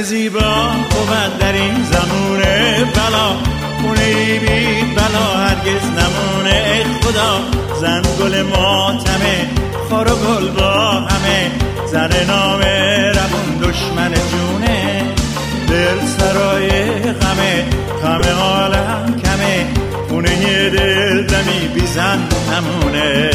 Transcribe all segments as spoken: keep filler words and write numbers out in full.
زن زیبا بود در این زمونه بلا، خونه بی بلا هرگز نمونه. ای خدا زن گل ماتمه، خار و گل با همه، زن نامه روون دشمن جونه. دل سرای غمه، غم عالم کمه، خونه دل دمی بی زن نمونه.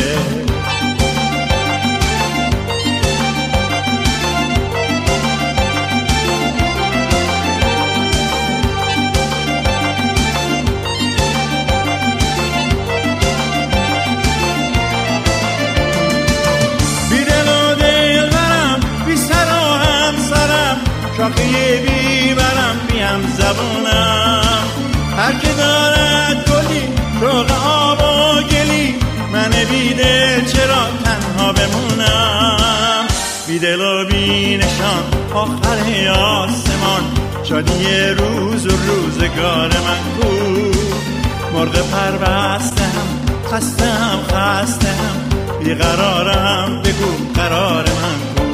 شاخه بیبرم بیم زبونم، هر که دارد گلی شوق آب و گلی، من بیدل چرا تنها بمونم. بیدل و بی نشان آخر آسمان، شادی روز و روزگار من کو. مرغ پربستم خستم خستم، بیقرارم بگو قرار من کو.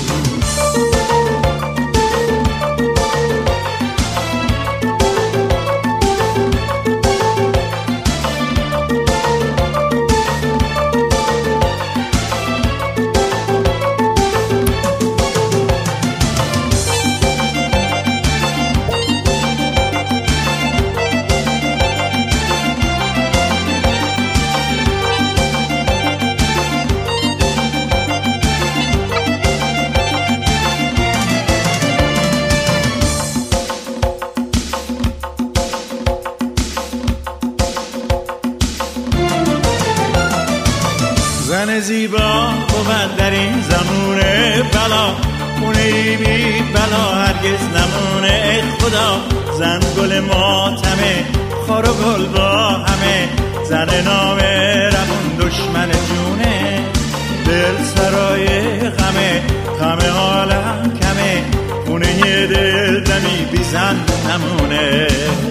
زن زیبا بود در این زمونه بلا، خونه بی بلا هرگز نمونه. ای خدا زن گل ماتمه، خار و گل با همه، زن نامه روون دشمن جونه. دل سرای غمه، غم عالم کمه، خونه دل دمی بی زن نمونه.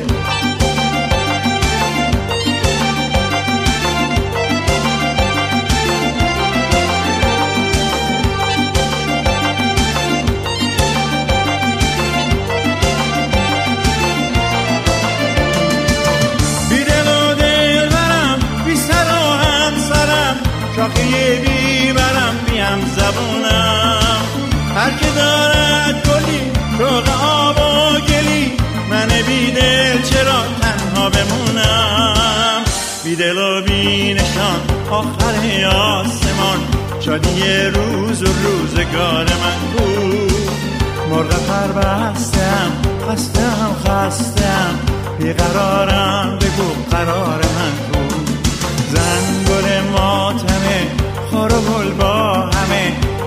شاخه بیبرم بیم زبونم، هر که دارد گلی شوق آب و گلی، من بیدل چرا تنها بمونم. بیدل و بی نشان آخر آسمان، شادی روز و روزگار من کو. مرغ پربستم خستم خستم، بیقرارم بگو قرار من کو. زن گل ماتمه، خار و گل با